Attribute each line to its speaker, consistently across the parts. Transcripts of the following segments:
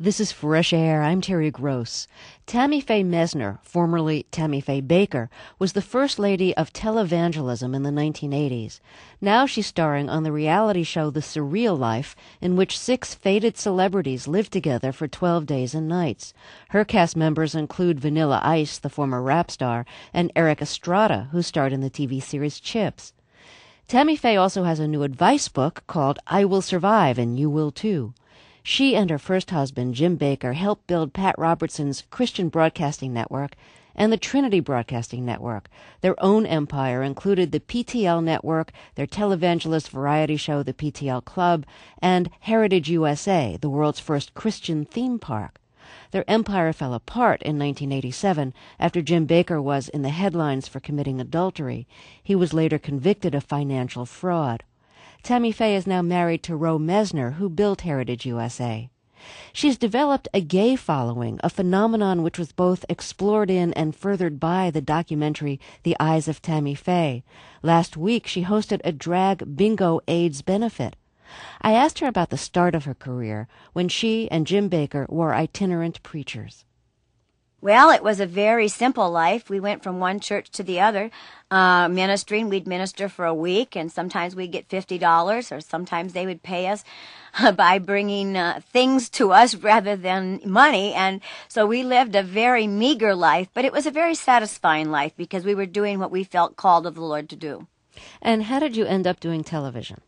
Speaker 1: This is Fresh Air. I'm Terry Gross. Tammy Faye Messner, formerly Tammy Faye Bakker, was the first lady of televangelism in the 1980s. Now she's starring on the reality show The Surreal Life, in which 6 faded celebrities live together for 12 days and nights. Her cast members include Vanilla Ice, the former rap star, and Eric Estrada, who starred in the TV series Chips. Tammy Faye also has a new advice book called I Will Survive and You Will Too. She and her first husband, Jim Bakker, helped build Pat Robertson's Christian Broadcasting Network and the Trinity Broadcasting Network. Their own empire included the PTL Network, their televangelist variety show, the PTL Club, and Heritage USA, the world's first Christian theme park. Their empire fell apart in 1987 after Jim Bakker was in the headlines for committing adultery. He was later convicted of financial fraud. Tammy Faye is now married to Roe Messner, who built Heritage USA. She's developed a gay following, a phenomenon which was both explored in and furthered by the documentary The Eyes of Tammy Faye. Last week, she hosted a drag bingo AIDS benefit. I asked her about the start of her career, when she and Jim Bakker were itinerant preachers.
Speaker 2: Well, it was a very simple life. We went from one church to the other, ministering. We'd minister for a week, and sometimes we'd get $50, or sometimes they would pay us by bringing things to us rather than money. And so we lived a very meager life, but it was a very satisfying life because we were doing what we felt called of the Lord to do. And
Speaker 1: how did you end up doing television?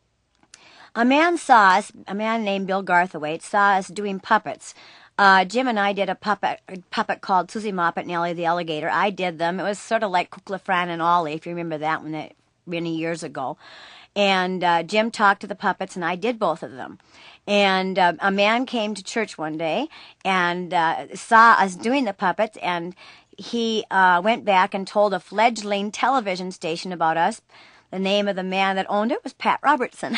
Speaker 2: A man named Bill Garthwaite, saw us doing puppets. Jim and I did a puppet called Susie Moppet and Ellie the Alligator. I did them. It was sort of like Kukla, Fran, and Ollie, if you remember that one many years ago. And Jim talked to the puppets, and I did both of them. And a man came to church one day and saw us doing the puppets, and he went back and told a fledgling television station about us. The name of the man that owned it was Pat Robertson.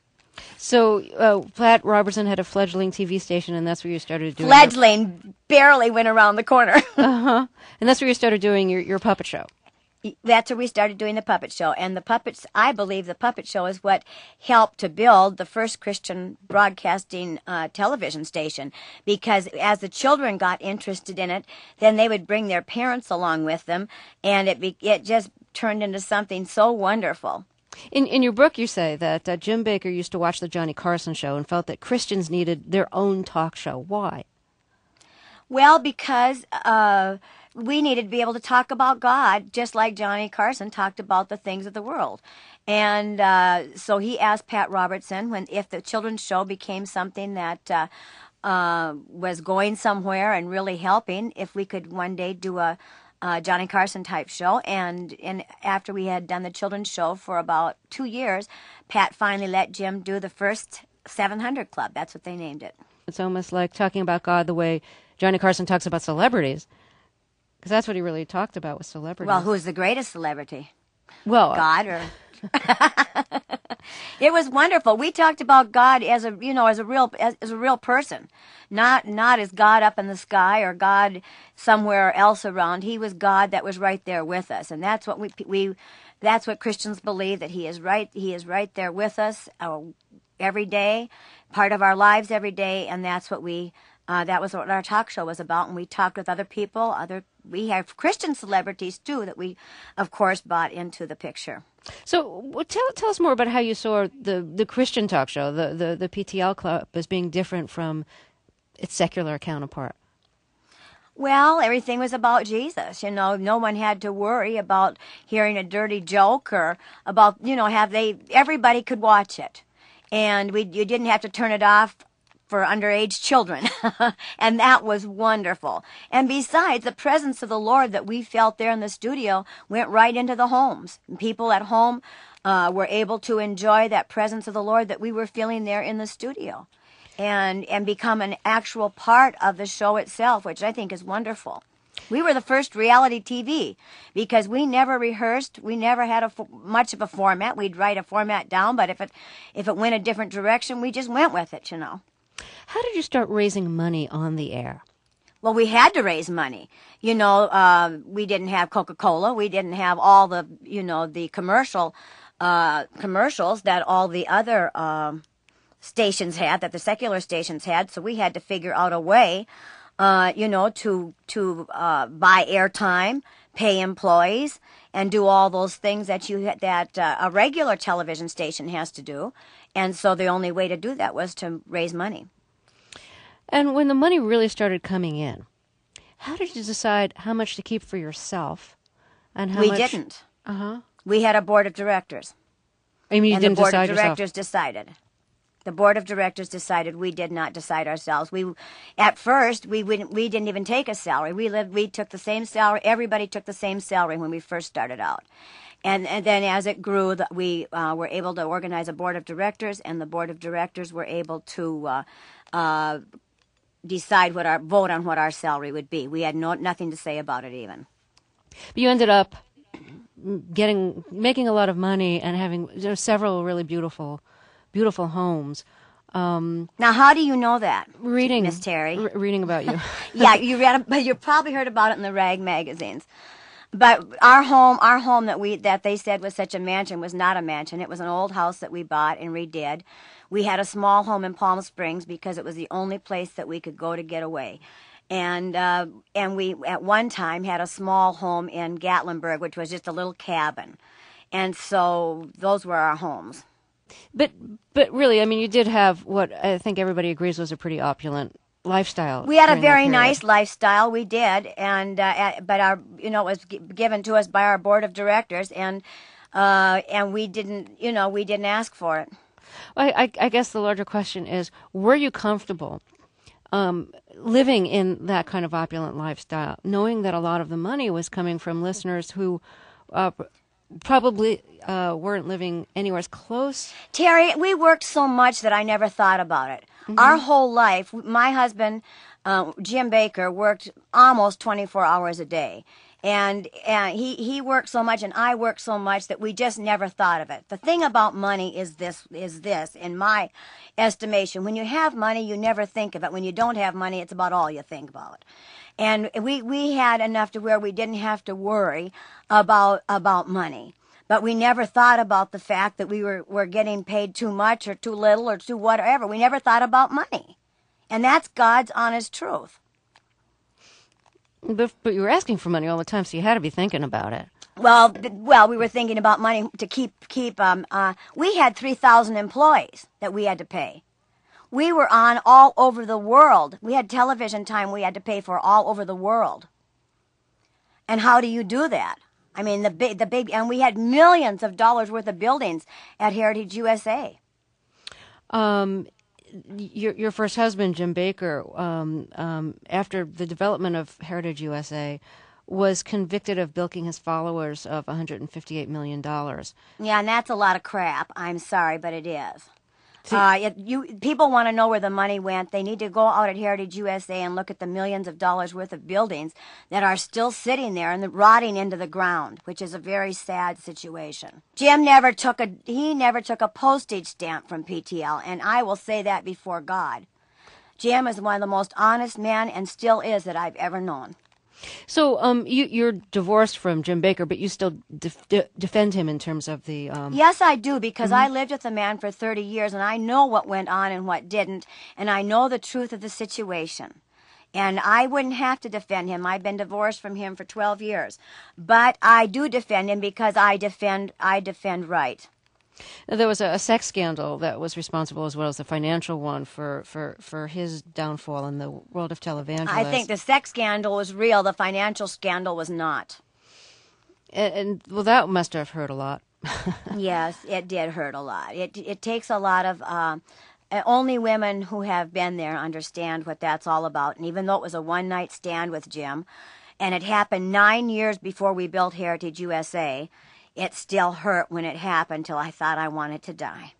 Speaker 1: So Pat Robertson had a fledgling TV station, and that's where you started doing...
Speaker 2: Fledgling barely went around the corner.
Speaker 1: And that's where you started doing your puppet show.
Speaker 2: That's where we started doing the puppet show. And the puppets, I believe the puppet show is what helped to build the first Christian broadcasting television station. Because as the children got interested in it, then they would bring their parents along with them, and it just turned into something so wonderful.
Speaker 1: In your book, you say that Jim Bakker used to watch the Johnny Carson show and felt that Christians needed their own talk show. Why?
Speaker 2: Well, because we needed to be able to talk about God, just like Johnny Carson talked about the things of the world. And so he asked Pat Robertson if the children's show became something that was going somewhere and really helping, if we could one day do a Johnny Carson type show. And after we had done the children's show for about 2 years, Pat finally let Jim do the first 700 Club. That's what they named it.
Speaker 1: It's almost like talking about God the way Johnny Carson talks about celebrities, because that's what he really talked about with celebrities.
Speaker 2: Well, who's the greatest celebrity?
Speaker 1: Well,
Speaker 2: God or... It was wonderful. We talked about God as a real person, not as God up in the sky or God somewhere else around. He was God that was right there with us, and that's what that's what Christians believe, that He is right. He is right there with us every day, part of our lives every day, and that's what that was what our talk show was about. And we talked with other people. We have Christian celebrities too that we, of course, brought into the picture.
Speaker 1: So tell us more about how you saw the Christian talk show, the PTL Club, as being different from its secular counterpart.
Speaker 2: Well, everything was about Jesus. No one had to worry about hearing a dirty joke or about, everybody could watch it. And you didn't have to turn it off for underage children. And that was wonderful. And besides, the presence of the Lord that we felt there in the studio went right into the homes. And people at home were able to enjoy that presence of the Lord that we were feeling there in the studio, and become an actual part of the show itself, which I think is wonderful. We were the first reality TV because we never rehearsed. We never had much of a format. We'd write a format down, but if it went a different direction, we just went with it,
Speaker 1: How did you start raising money on the air?
Speaker 2: Well, we had to raise money. We didn't have Coca-Cola. We didn't have all the, the commercials that all the other stations had, that the secular stations had. So we had to figure out a way, to buy airtime, pay employees, and do all those things that a regular television station has to do. And so the only way to do that was to raise money.
Speaker 1: And when the money really started coming in, how did you decide how much to keep for yourself and how much?
Speaker 2: We didn't.
Speaker 1: Uh-huh.
Speaker 2: We had a board of directors.
Speaker 1: I mean, you didn't decide yourself?
Speaker 2: And the board of directors decided. The board of directors decided. We did not decide ourselves. At first, we didn't even take a salary. We took the same salary. Everybody took the same salary when we first started out. And then as it grew, we were able to organize a board of directors, and the board of directors were able to decide vote on what our salary would be. We had nothing to say about it even.
Speaker 1: But you ended up making a lot of money and having several really beautiful homes.
Speaker 2: Now, how do you know that?
Speaker 1: Reading,
Speaker 2: Miss Terry.
Speaker 1: Reading about you.
Speaker 2: Yeah, you probably heard about it in the rag magazines. But our home that they said was such a mansion was not a mansion. It was an old house that we bought and redid. We had a small home in Palm Springs because it was the only place that we could go to get away. And we at one time had a small home in Gatlinburg, which was just a little cabin. And so those were our homes.
Speaker 1: But really, I mean, you did have what I think everybody agrees was a pretty opulent lifestyle.
Speaker 2: We had a very nice lifestyle. We did, and but it was given to us by our board of directors, and we didn't ask for it.
Speaker 1: Well, I guess the larger question is, were you comfortable living in that kind of opulent lifestyle, knowing that a lot of the money was coming from listeners who probably weren't living anywhere as close?
Speaker 2: Terry, we worked so much that I never thought about it. Mm-hmm. Our whole life, my husband, Jim Baker, worked almost 24 hours a day. And he worked so much and I worked so much that we just never thought of it. The thing about money is this, in my estimation. When you have money, you never think of it. When you don't have money, it's about all you think about. And we had enough to where we didn't have to worry about money. But we never thought about the fact that we were getting paid too much or too little or too whatever. We never thought about money. And that's God's honest truth.
Speaker 1: But you were asking for money all the time, so you had to be thinking about it.
Speaker 2: Well, we were thinking about money to keep. We had 3,000 employees that we had to pay. We were on all over the world. We had television time we had to pay for all over the world. And how do you do that? I mean, the big, and we had millions of dollars worth of buildings at Heritage USA.
Speaker 1: Your first husband, Jim Baker, after the development of Heritage USA, was convicted of bilking his followers of $158 million.
Speaker 2: Yeah, and that's a lot of crap. I'm sorry, but it is. People want to know where the money went. They need to go out at Heritage USA and look at the millions of dollars worth of buildings that are still sitting there and rotting into the ground, which is a very sad situation. Jim never took a postage stamp from PTL, and I will say that before God. Jim is one of the most honest men and still is that I've ever known.
Speaker 1: So you're divorced from Jim Baker, but you still defend him in terms of the...
Speaker 2: Yes, I do, because I lived with the man for 30 years, and I know what went on and what didn't, and I know the truth of the situation. And I wouldn't have to defend him. I've been divorced from him for 12 years. But I do defend him because I defend right.
Speaker 1: There was a sex scandal that was responsible as well as a financial one for his downfall in the world of televangelists.
Speaker 2: I think the sex scandal was real. The financial scandal was not.
Speaker 1: And well, that must have hurt a lot.
Speaker 2: Yes, it did hurt a lot. It takes a lot of... only women who have been there understand what that's all about. And even though it was a one-night stand with Jim, and it happened 9 years before we built Heritage USA... it still hurt when it happened till I thought I wanted to die.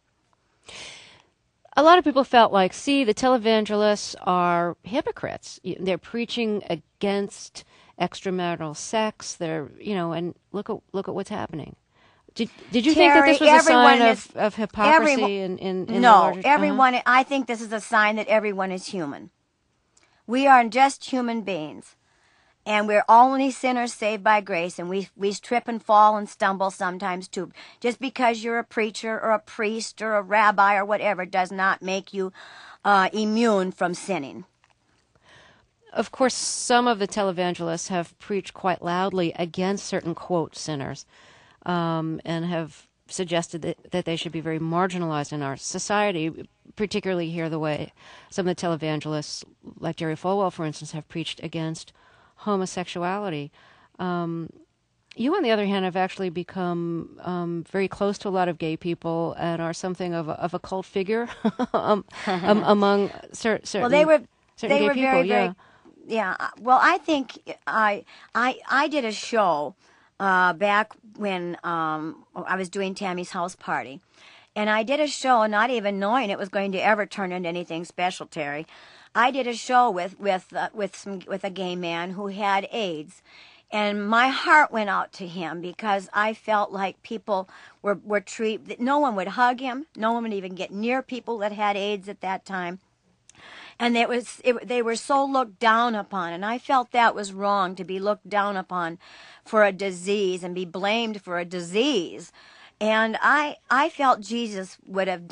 Speaker 1: A lot of people felt like, see, the televangelists are hypocrites. They're preaching against extramarital sex. They're, and look at what's happening. Did you think that this was a sign of hypocrisy in the larger...
Speaker 2: No, everyone. I think this is a sign that everyone is human. We are just human beings. And we're only sinners saved by grace, and we trip and fall and stumble sometimes too. Just because you're a preacher or a priest or a rabbi or whatever does not make you immune from sinning.
Speaker 1: Of course, some of the televangelists have preached quite loudly against certain, quote, sinners, and have suggested that they should be very marginalized in our society, particularly here the way some of the televangelists, like Jerry Falwell, for instance, have preached against homosexuality. You, on the other hand, have actually become very close to a lot of gay people and are something of a cult figure among certain
Speaker 2: Well, they were
Speaker 1: gay people.
Speaker 2: very, very, yeah. Well, I think I did a show back when I was doing Tammy's house party, and I did a show not even knowing it was going to ever turn into anything special, Terry. I did a show with a gay man who had AIDS, and my heart went out to him because I felt like people were treated. No one would hug him. No one would even get near people that had AIDS at that time, and they were so looked down upon. And I felt that was wrong, to be looked down upon for a disease and be blamed for a disease. And I felt Jesus would have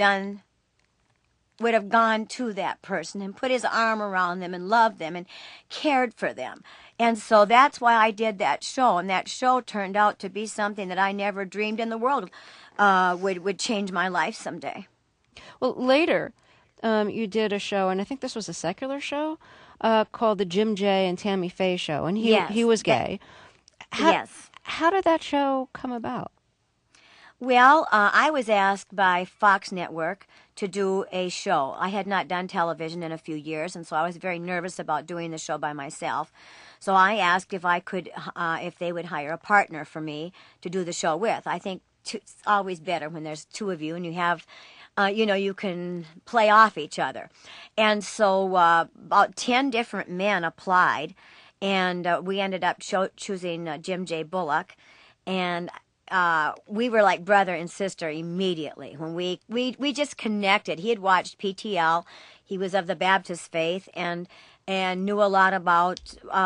Speaker 2: gone to that person and put his arm around them and loved them and cared for them. And so that's why I did that show. And that show turned out to be something that I never dreamed in the world would change my life someday.
Speaker 1: Well, later, you did a show, and I think this was a secular show, called the Jim J. and Tammy Faye Show. And he was gay.
Speaker 2: Yes.
Speaker 1: How did that show come about?
Speaker 2: Well, I was asked by Fox Network to do a show. I had not done television in a few years, and so I was very nervous about doing the show by myself. So I asked if if they would hire a partner for me to do the show with. I think it's always better when there's two of you and you have, you can play off each other. And so about 10 different men applied, and we ended up choosing Jim J. Bullock, and we were like brother and sister immediately when we just connected. He had watched PTL. He was of the Baptist faith and knew a lot about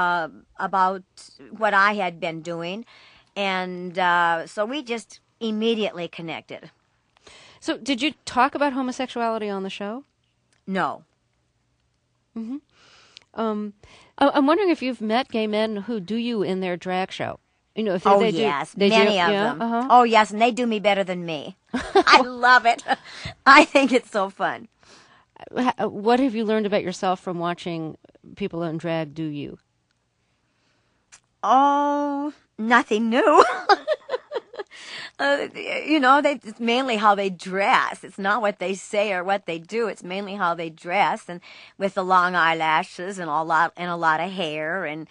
Speaker 2: what I had been doing, and so we just immediately connected.
Speaker 1: So, did you talk about homosexuality on the show?
Speaker 2: No.
Speaker 1: Mm-hmm. I'm wondering if you've met gay men who do you in their drag show. If they
Speaker 2: yes,
Speaker 1: do,
Speaker 2: many of them. Uh-huh. Oh, yes, and they do me better than me. I love it. I think it's so fun.
Speaker 1: What have you learned about yourself from watching people in drag do you?
Speaker 2: Oh, nothing new. It's mainly how they dress. It's not what they say or what they do. It's mainly how they dress, and with the long eyelashes and a lot of hair and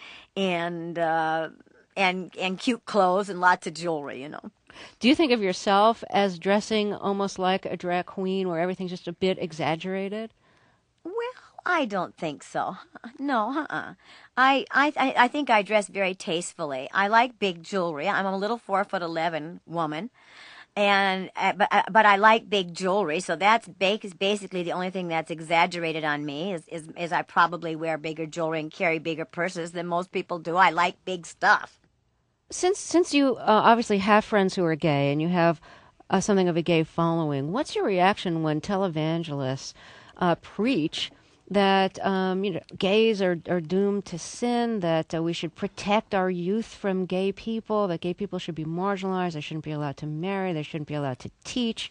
Speaker 2: cute clothes and lots of jewelry,
Speaker 1: Do you think of yourself as dressing almost like a drag queen, where everything's just a bit exaggerated?
Speaker 2: Well, I don't think so. No, I think I dress very tastefully. I like big jewelry. I'm a little 4'11" woman, and but I like big jewelry. So that's basically the only thing that's exaggerated on me is I probably wear bigger jewelry and carry bigger purses than most people do. I like big stuff.
Speaker 1: Since you obviously have friends who are gay and you have something of a gay following, what's your reaction when televangelists preach that gays are doomed to sin, that we should protect our youth from gay people, that gay people should be marginalized, they shouldn't be allowed to marry, they shouldn't be allowed to teach?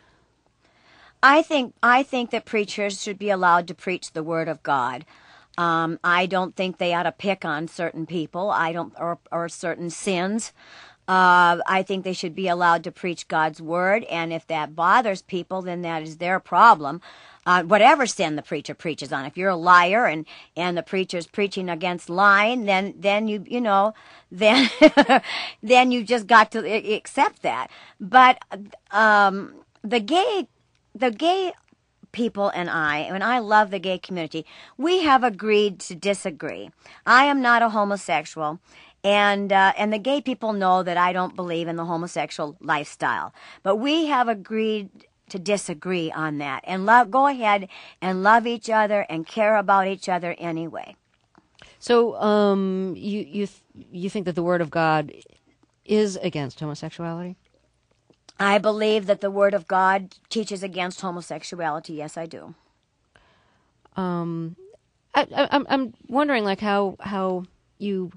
Speaker 2: I think that preachers should be allowed to preach the Word of God. I don't think they ought to pick on certain people. Or certain sins. I think they should be allowed to preach God's Word, and if that bothers people, then that is their problem. Whatever sin the preacher preaches on. If you're a liar and the preacher's preaching against lying, then then you just got to accept that. But the gay people and I love the gay community, we have agreed to disagree. I am not a homosexual, and the gay people know that I don't believe in the homosexual lifestyle. But we have agreed to disagree on that, and go ahead and love each other and care about each other anyway.
Speaker 1: So, you think that the Word of God is against homosexuality?
Speaker 2: I believe that the Word of God teaches against homosexuality. Yes, I do.
Speaker 1: I'm wondering, like, how you,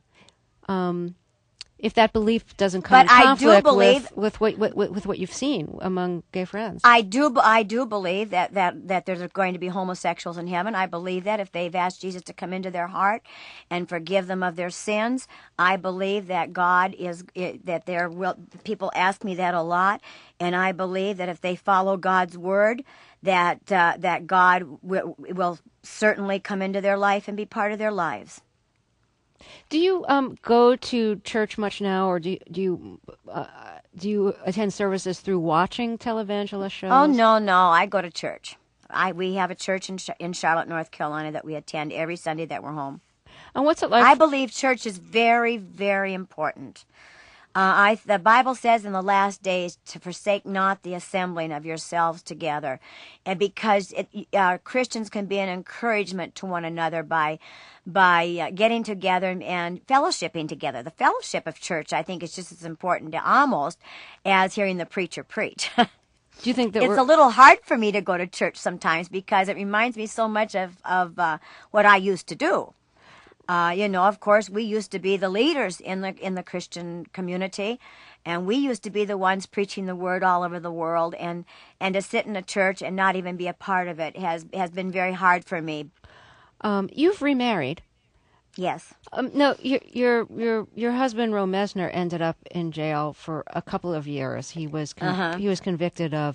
Speaker 1: if that belief doesn't come in
Speaker 2: But I do
Speaker 1: conflict
Speaker 2: believe
Speaker 1: with what you've seen among gay friends.
Speaker 2: I do believe that there's going to be homosexuals in heaven. I believe that if they've asked Jesus to come into their heart and forgive them of their sins, I believe that God is that there will people ask me that a lot, and I believe that if they follow God's word, that God will certainly come into their life and be part of their lives.
Speaker 1: Do you go to church much now, or do you attend services through watching televangelist shows?
Speaker 2: Oh no, I go to church. We have a church in Charlotte, North Carolina that we attend every Sunday that we're home.
Speaker 1: And what's it like?
Speaker 2: I believe church is very, very important. The Bible says in the last days to forsake not the assembling of yourselves together, and because Christians can be an encouragement to one another by getting together and fellowshipping together. The fellowship of church, I think, is just as important almost as hearing the preacher preach.
Speaker 1: Do you think that
Speaker 2: it's a little hard for me to go to church sometimes because it reminds me so much of what I used to do. Of course, we used to be the leaders in the Christian community, and we used to be the ones preaching the word all over the world. And to sit in a church and not even be a part of it has been very hard for me.
Speaker 1: You've remarried.
Speaker 2: Yes.
Speaker 1: No, your husband, Ro Messner, ended up in jail for a couple of years. He was convicted of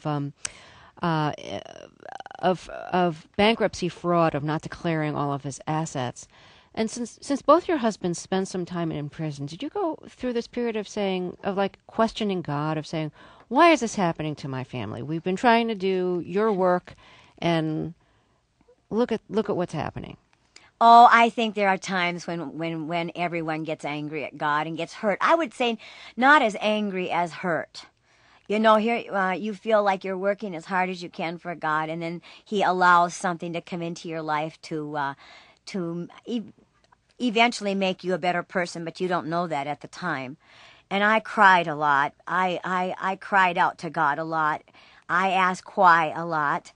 Speaker 1: bankruptcy fraud, of not declaring all of his assets. And since both your husbands spent some time in prison, did you go through this period of questioning God, of saying, why is this happening to my family? We've been trying to do your work, and look at what's happening.
Speaker 2: Oh, I think there are times when everyone gets angry at God and gets hurt. I would say not as angry as hurt. Here you feel like you're working as hard as you can for God, and then He allows something to come into your life to eventually make you a better person, but you don't know that at the time. And I cried a lot. I cried out to God a lot. I asked why a lot.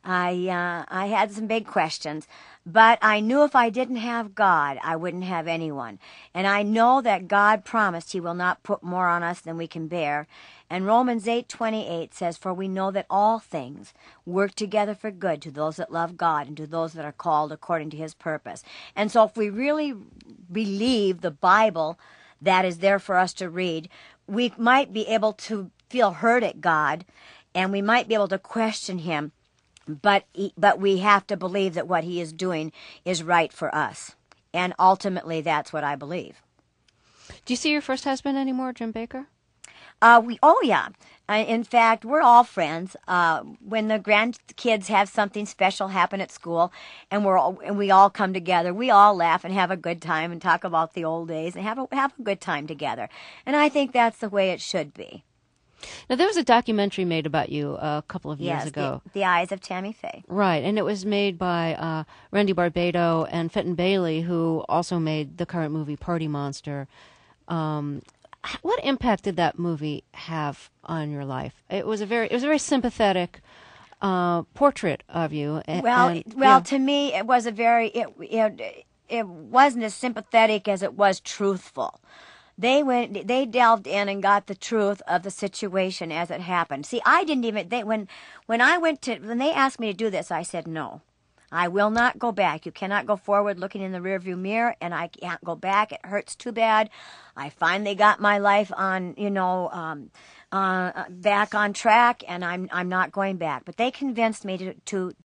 Speaker 2: I had some big questions, but I knew if I didn't have God, I wouldn't have anyone. And I know that God promised He will not put more on us than we can bear. And Romans 8:28 says, "For we know that all things work together for good to those that love God and to those that are called according to His purpose." And so if we really believe the Bible that is there for us to read, we might be able to feel hurt at God, and we might be able to question Him, but we have to believe that what He is doing is right for us. And ultimately, that's what I believe.
Speaker 1: Do you see your first husband anymore, Jim Bakker?
Speaker 2: Yeah. In fact, we're all friends. When the grandkids have something special happen at school, and we all come together, we all laugh and have a good time and talk about the old days and have a good time together. And I think that's the way it should be.
Speaker 1: Now, there was a documentary made about you a couple of years ago.
Speaker 2: The Eyes of Tammy Faye.
Speaker 1: Right, and it was made by Randy Barbato and Fenton Bailey, who also made the current movie Party Monster. What impact did that movie have on your life? It was a very sympathetic portrait of you.
Speaker 2: To me, it was it wasn't as sympathetic as it was truthful. They delved in and got the truth of the situation as it happened. See, I didn't even, when they asked me to do this, I said, no, I will not go back. You cannot go forward looking in the rearview mirror, and I can't go back. It hurts too bad. I finally got my life on, back on track, and I'm not going back. But they convinced me to